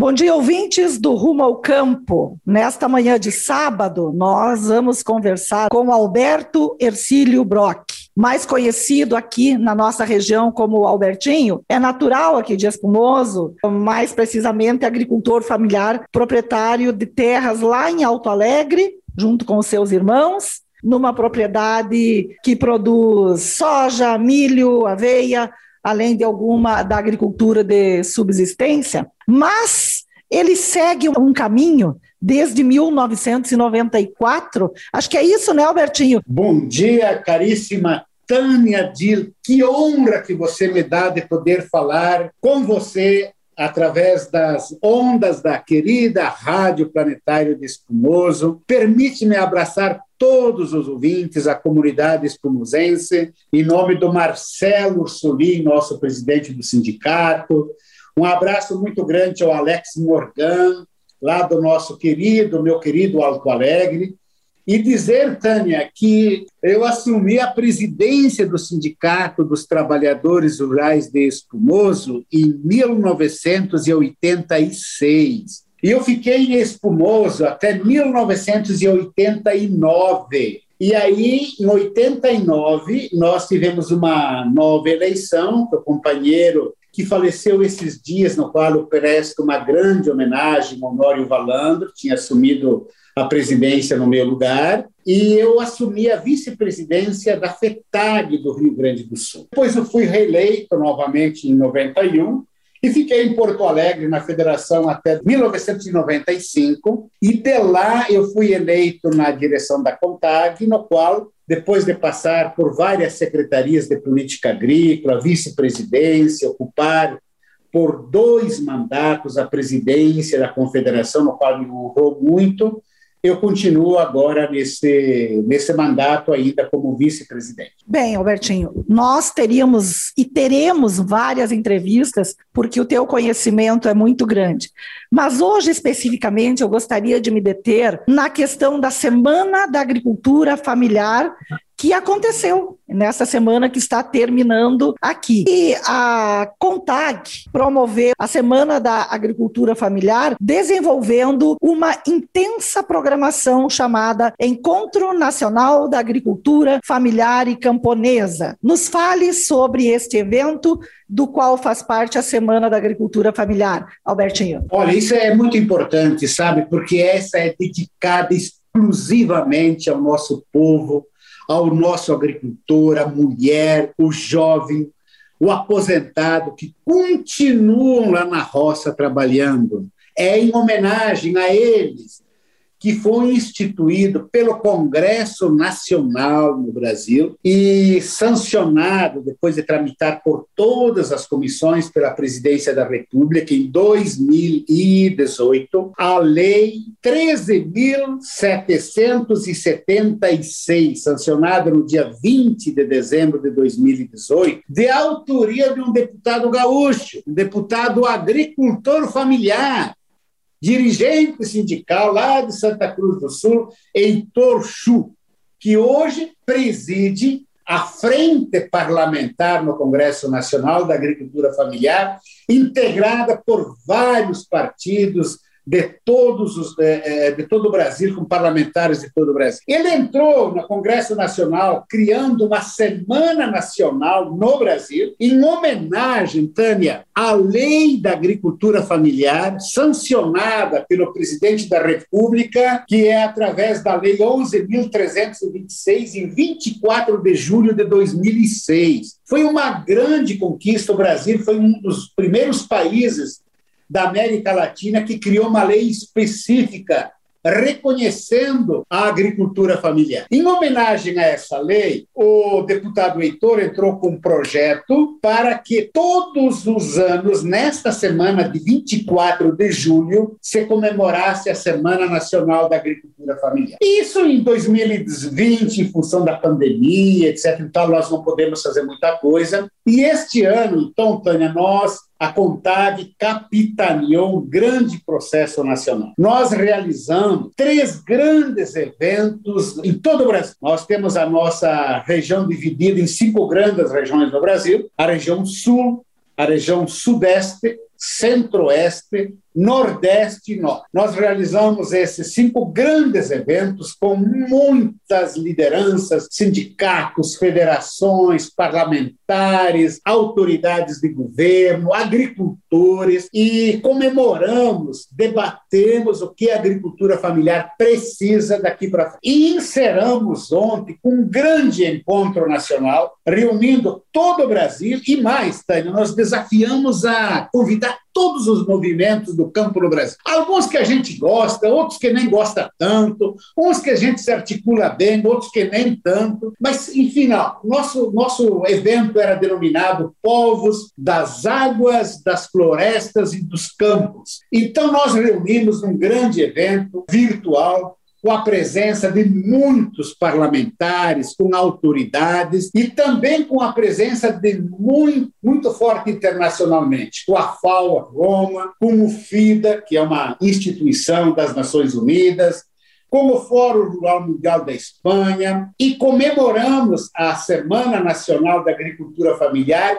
Bom dia, ouvintes do Rumo ao Campo. Nesta manhã de sábado, nós vamos conversar com Alberto Hercílio Brock, mais conhecido aqui na nossa região como Albertinho. É natural aqui de Espumoso, mais precisamente agricultor familiar, proprietário de terras lá em Alto Alegre, junto com os seus irmãos, numa propriedade que produz soja, milho, aveia, além de alguma da agricultura de subsistência, mas ele segue um caminho desde 1994, acho que é isso, né, Albertinho? Bom dia, caríssima Tânia Dil, que honra que você me dá de poder falar com você através das ondas da querida Rádio Planetário de Espumoso. Permite-me abraçar todos os ouvintes, a comunidade espumosense, em nome do Marcelo Ursulin, nosso presidente do sindicato. Um abraço muito grande ao Alex Morgan, lá do meu querido Alto Alegre. E dizer, Tânia, que eu assumi a presidência do Sindicato dos Trabalhadores Rurais de Espumoso em 1986. E eu fiquei em Espumoso até 1989. E aí, em 89, nós tivemos uma nova eleição, o companheiro que faleceu esses dias, no qual eu presto uma grande homenagem ao Honório Valandro, tinha assumido a presidência no meu lugar, e eu assumi a vice-presidência da FETAG do Rio Grande do Sul. Depois eu fui reeleito novamente em 91, e fiquei em Porto Alegre, na federação, até 1995, e de lá eu fui eleito na direção da CONTAG, no qual, depois de passar por várias secretarias de política agrícola, vice-presidência, ocupar por 2 mandatos a presidência da confederação, no qual me honrou muito, eu continuo agora nesse mandato ainda como vice-presidente. Bem, Albertinho, nós teríamos e teremos várias entrevistas, porque o teu conhecimento é muito grande. Mas hoje, especificamente, eu gostaria de me deter na questão da Semana da Agricultura Familiar, que aconteceu nessa semana que está terminando aqui. E a CONTAG promoveu a Semana da Agricultura Familiar, desenvolvendo uma intensa programação chamada Encontro Nacional da Agricultura Familiar e Camponesa. Nos fale sobre este evento, do qual faz parte a Semana da Agricultura Familiar, Albertinho. Olha, isso é muito importante, sabe? Porque essa é dedicada exclusivamente ao nosso povo, ao nosso agricultor, a mulher, o jovem, o aposentado, que continuam lá na roça trabalhando. É em homenagem a eles que foi instituído pelo Congresso Nacional no Brasil e sancionado, depois de tramitar por todas as comissões pela Presidência da República, em 2018, a Lei 13.776, sancionada no dia 20 de dezembro de 2018, de autoria de um deputado gaúcho, um deputado agricultor familiar, dirigente sindical lá de Santa Cruz do Sul, Heitor Chu, que hoje preside a Frente Parlamentar no Congresso Nacional da Agricultura Familiar, integrada por vários partidos de todo o Brasil, com parlamentares de todo o Brasil. Ele entrou no Congresso Nacional criando uma Semana Nacional no Brasil, em homenagem, Tânia, à Lei da Agricultura Familiar, sancionada pelo presidente da República, que é através da Lei 11.326, em 24 de julho de 2006. Foi uma grande conquista. O Brasil foi um dos primeiros países da América Latina que criou uma lei específica reconhecendo a agricultura familiar. Em homenagem a essa lei, o deputado Heitor entrou com um projeto para que todos os anos, nesta semana de 24 de julho, se comemorasse a Semana Nacional da Agricultura Familiar. Isso em 2020, em função da pandemia, etc. Então, nós não podemos fazer muita coisa. E este ano, então, Tânia, a CONTAG capitaneou um grande processo nacional. Nós realizamos 3 grandes eventos em todo o Brasil. Nós temos a nossa região dividida em 5 grandes regiões no Brasil: a região Sul, a região Sudeste, Centro-Oeste, Nordeste e Norte. Nós realizamos esses 5 grandes eventos com muitas lideranças, sindicatos, federações, parlamentares, autoridades de governo, agricultores, e comemoramos, debatemos o que a agricultura familiar precisa daqui para frente. E encerramos ontem com um grande encontro nacional, reunindo todo o Brasil e mais, Tânia, nós desafiamos a convidar todos os movimentos do campo no Brasil. Alguns que a gente gosta, outros que nem gosta tanto, uns que a gente se articula bem, outros que nem tanto. Mas, enfim, nosso evento era denominado Povos das Águas, das Florestas e dos Campos. Então, nós reunimos num grande evento virtual, com a presença de muitos parlamentares, com autoridades e também com a presença de muito forte internacionalmente, com a FAO Roma, com o FIDA, que é uma instituição das Nações Unidas, com o Fórum Rural Mundial da Espanha, e comemoramos a Semana Nacional da Agricultura Familiar,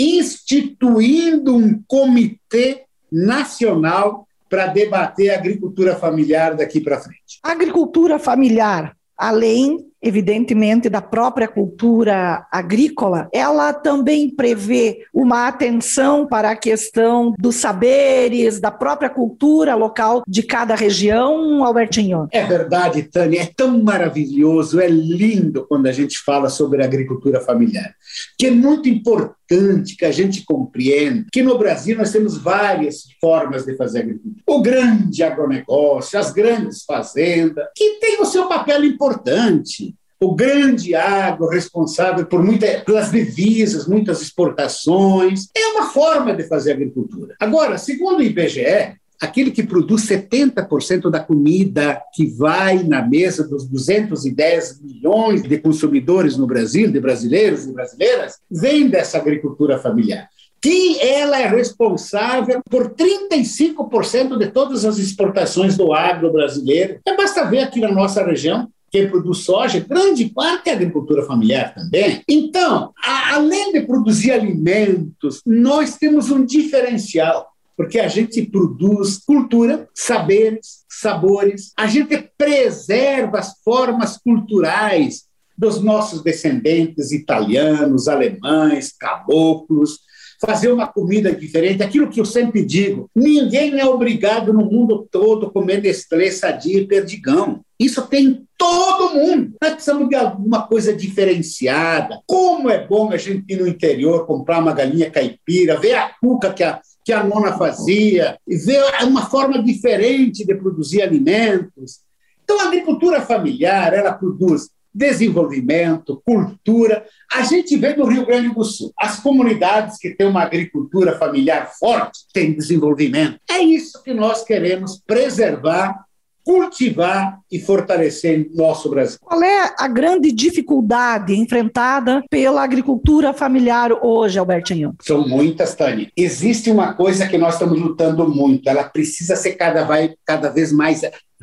instituindo um comitê nacional para debater a agricultura familiar daqui para frente. A agricultura familiar, além, evidentemente, da própria cultura agrícola, ela também prevê uma atenção para a questão dos saberes, da própria cultura local de cada região, Albertinho? É verdade, Tânia, é tão maravilhoso, é lindo quando a gente fala sobre a agricultura familiar, que é muito importante que a gente compreenda que no Brasil nós temos várias formas de fazer agricultura. O grande agronegócio, as grandes fazendas, que tem o seu papel importante. O grande agro responsável pelas divisas, muitas exportações, é uma forma de fazer agricultura. Agora, segundo o IBGE, aquele que produz 70% da comida que vai na mesa dos 210 milhões de consumidores no Brasil, de brasileiros e brasileiras, vem dessa agricultura familiar, que ela é responsável por 35% de todas as exportações do agro brasileiro. Basta ver aqui na nossa região, quem produz soja, grande parte é agricultura familiar também. Então, além de produzir alimentos, nós temos um diferencial, porque a gente produz cultura, saberes, sabores, a gente preserva as formas culturais dos nossos descendentes italianos, alemães, caboclos, fazer uma comida diferente, aquilo que eu sempre digo, ninguém é obrigado no mundo todo a comer Nestlé, Sadia e Perdigão. Isso tem em todo mundo. Nós precisamos de alguma coisa diferenciada. Como é bom a gente ir no interior, comprar uma galinha caipira, ver a cuca que a nona fazia, e ver uma forma diferente de produzir alimentos. Então, a agricultura familiar, ela produz desenvolvimento, cultura. A gente vê no Rio Grande do Sul, as comunidades que têm uma agricultura familiar forte têm desenvolvimento. É isso que nós queremos preservar, cultivar e fortalecer em nosso Brasil. Qual é a grande dificuldade enfrentada pela agricultura familiar hoje, Albertinho? São muitas, Tânia. Existe uma coisa que nós estamos lutando muito, ela precisa ser cada vez mais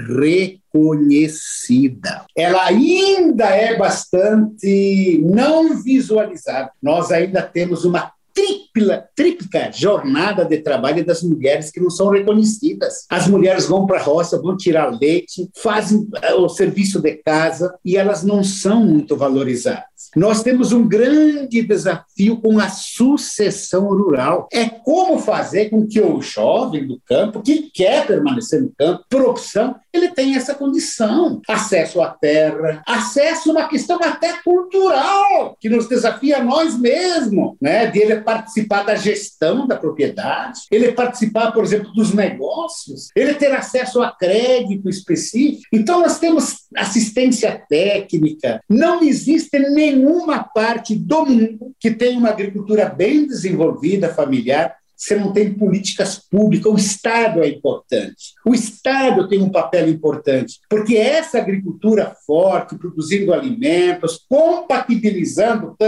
reconhecida. Ela ainda é bastante não visualizada. Nós ainda temos uma tríplica jornada de trabalho das mulheres que não são reconhecidas. As mulheres vão para a roça, vão tirar leite, fazem o serviço de casa e elas não são muito valorizadas. Nós temos um grande desafio com a sucessão rural. É como fazer com que o jovem do campo, que quer permanecer no campo, por opção, ele tenha essa condição. Acesso à terra, acesso a uma questão até cultural, que nos desafia a nós mesmos, né? De ele participar da gestão da propriedade, ele participar, por exemplo, dos negócios, ele ter acesso a crédito específico. Então, nós temos assistência técnica. Não existe nenhuma parte do mundo que tenha uma agricultura bem desenvolvida, familiar, você não tem políticas públicas. O Estado é importante. O Estado tem um papel importante, porque essa agricultura forte, produzindo alimentos, compatibilizando, Tânia,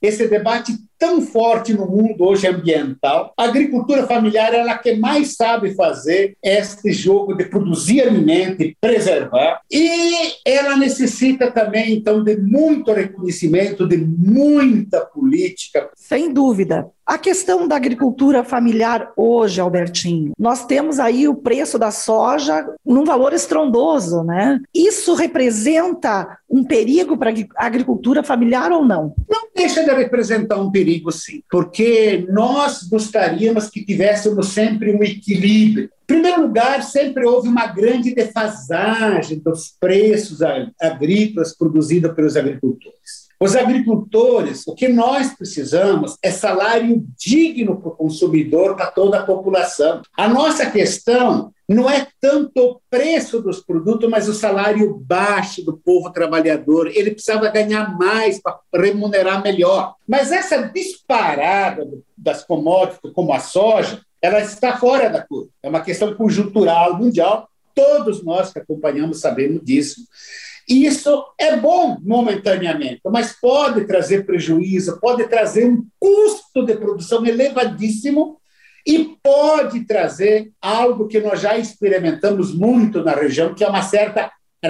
esse debate tão forte no mundo hoje ambiental. A agricultura familiar é ela que mais sabe fazer este jogo de produzir alimento e preservar. E ela necessita também, então, de muito reconhecimento, de muita política. Sem dúvida. A questão da agricultura familiar hoje, Albertinho, nós temos aí o preço da soja num valor estrondoso, né? Isso representa um perigo para a agricultura familiar ou não? Não deixa de representar um perigo, sim, porque nós gostaríamos que tivéssemos sempre um equilíbrio. Em primeiro lugar, sempre houve uma grande defasagem dos preços agrícolas produzidos pelos agricultores. Os agricultores, o que nós precisamos é salário digno para o consumidor, para toda a população. A nossa questão não é tanto o preço dos produtos, mas o salário baixo do povo trabalhador. Ele precisava ganhar mais para remunerar melhor. Mas essa disparada das commodities, como a soja, ela está fora da curva. É uma questão conjuntural mundial. Todos nós que acompanhamos sabemos disso. Isso é bom momentaneamente, mas pode trazer prejuízo, pode trazer um custo de produção elevadíssimo e pode trazer algo que nós já experimentamos muito na região, que é uma certa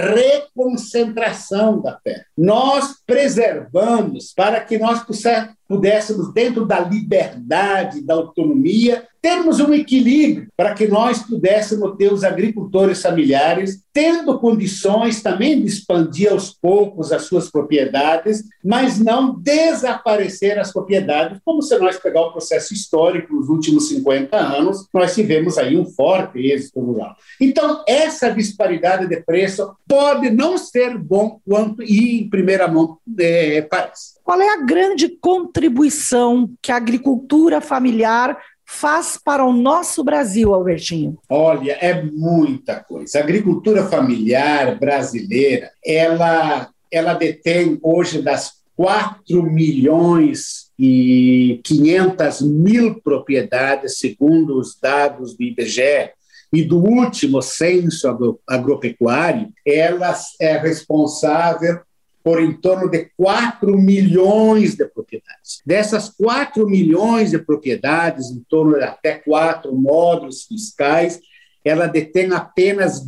reconcentração da terra. Nós preservamos para que nós pudéssemos, dentro da liberdade, da autonomia, termos um equilíbrio para que nós pudéssemos ter os agricultores familiares tendo condições também de expandir aos poucos as suas propriedades, mas não desaparecer as propriedades, como se nós pegar o processo histórico nos últimos 50 anos, nós tivemos aí um forte êxito rural. Então, essa disparidade de preço pode não ser bom quanto em primeira mão parece. Qual é a grande contribuição que a agricultura familiar faz para o nosso Brasil, Albertinho? Olha, é muita coisa. A agricultura familiar brasileira, ela detém hoje das 4.500.000 propriedades, segundo os dados do IBGE, e do último censo agropecuário, ela é responsável por em torno de 4 milhões de propriedades. Dessas 4 milhões de propriedades, em torno de até 4 módulos fiscais, ela detém apenas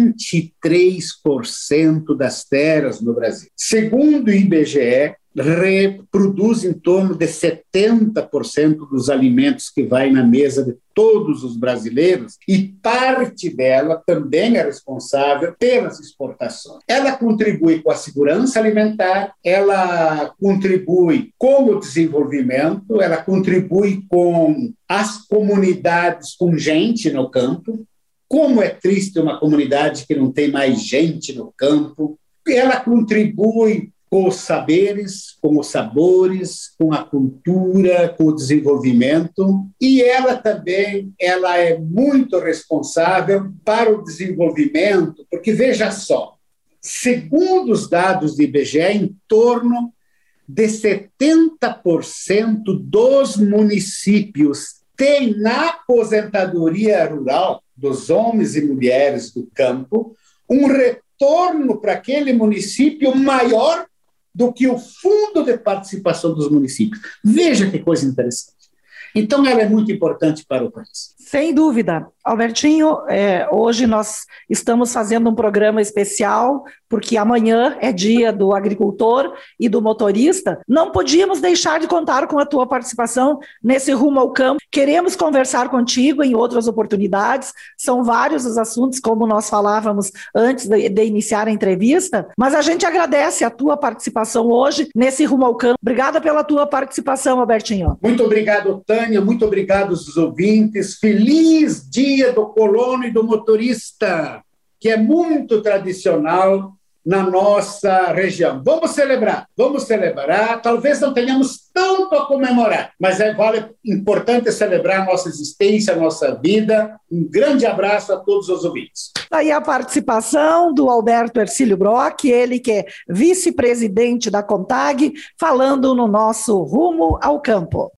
23% das terras no Brasil. Segundo o IBGE, reproduz em torno de 70% dos alimentos que vai na mesa de todos os brasileiros e parte dela também é responsável pelas exportações. Ela contribui com a segurança alimentar, ela contribui com o desenvolvimento, ela contribui com as comunidades com gente no campo. Como é triste uma comunidade que não tem mais gente no campo. Ela contribui com os saberes, com os sabores, com a cultura, com o desenvolvimento. E ela também é muito responsável para o desenvolvimento, porque, veja só, segundo os dados do IBGE, em torno de 70% dos municípios têm na aposentadoria rural dos homens e mulheres do campo um retorno para aquele município maior do que o fundo de participação dos municípios. Veja que coisa interessante. Então, ela é muito importante para o país. Sem dúvida. Albertinho, hoje nós estamos fazendo um programa especial, porque amanhã é dia do agricultor e do motorista. Não podíamos deixar de contar com a tua participação nesse Rumo ao Campo. Queremos conversar contigo em outras oportunidades. São vários os assuntos, como nós falávamos antes de iniciar a entrevista, mas a gente agradece a tua participação hoje nesse Rumo ao Campo. Obrigada pela tua participação, Albertinho. Muito obrigado, Tânia. Muito obrigado aos ouvintes. Feliz Dia do Colono e do Motorista, que é muito tradicional na nossa região. Vamos celebrar. Talvez não tenhamos tanto a comemorar, mas é importante celebrar a nossa existência, a nossa vida. Um grande abraço a todos os ouvintes. Aí a participação do Alberto Hercílio Brock, ele que é vice-presidente da CONTAG, falando no nosso Rumo ao Campo.